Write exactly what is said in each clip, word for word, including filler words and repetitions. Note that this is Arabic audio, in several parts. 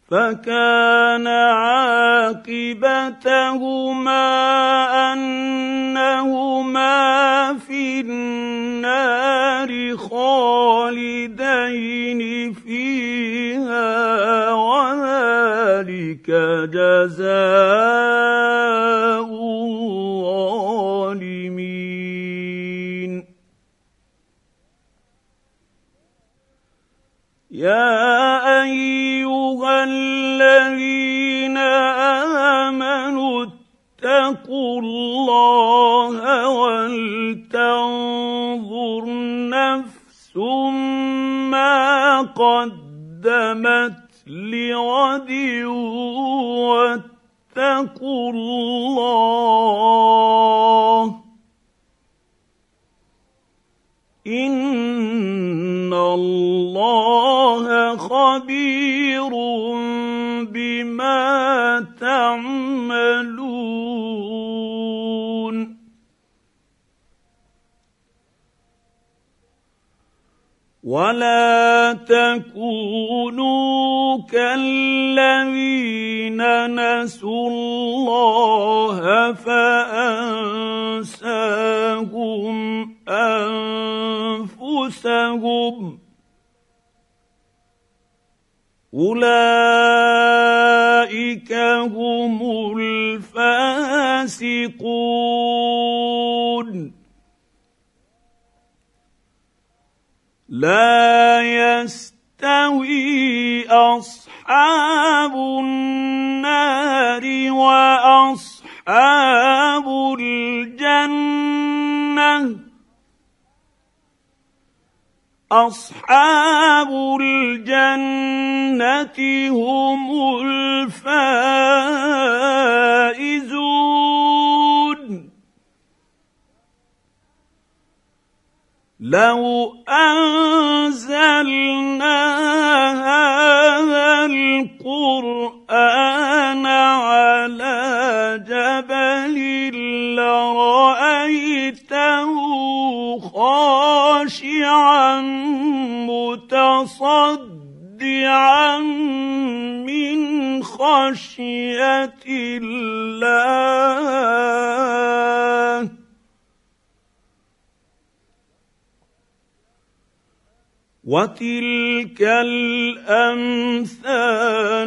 فكان عاقبتهما أنهما في النار خالدين فيها وذلك جزاء الظالمين. يا أيها الذين آمنوا اتقوا الله ولتنظر نفس ما قدمت لغد واتقوا الله إن الله خبير بما تعملون. ولا تكونوا كالذين نسوا الله فأنساهم أنفسهم أولئك هم الفاسقون. لا يستوي أصحاب النار وأصحاب الجنة أصحاب الجنة هم الفائزون. لو أنزلنا هذا القرآن على جبل لرأيته خاشعا متصدعا من خشية الله. وتلك الأمثال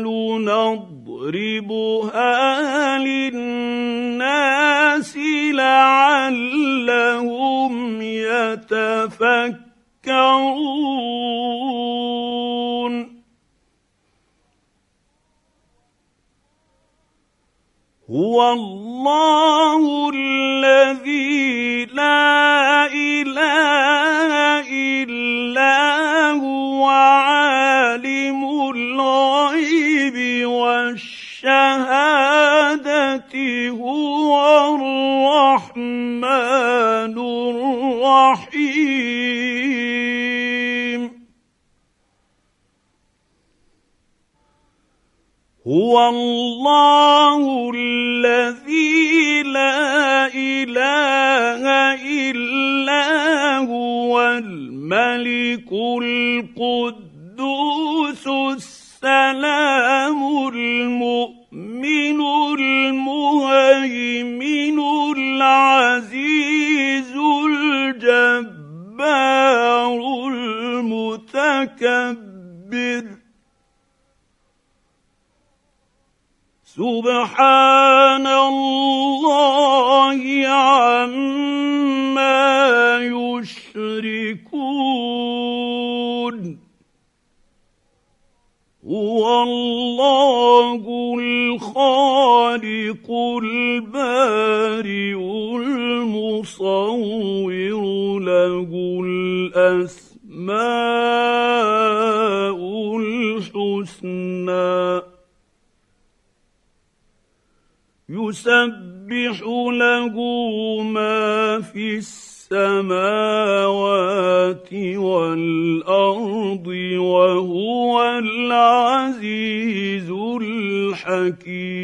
نضربها للناس لعلهم يتفكرون. هو الله الذي لا إله إلا هو عالم الغيب والشهادة هو الرحمن الرحيم. هو الله الذي لا إله إلا هو الملك القدوس السلام المؤمن المهيمن العزيز الجبار المتكبر. سبحان الله عما يشركون. هو الله الخالق البارئ المصور له الأسماء الحسنى يسبح له ما في السماوات والأرض وهو العزيز الحكيم.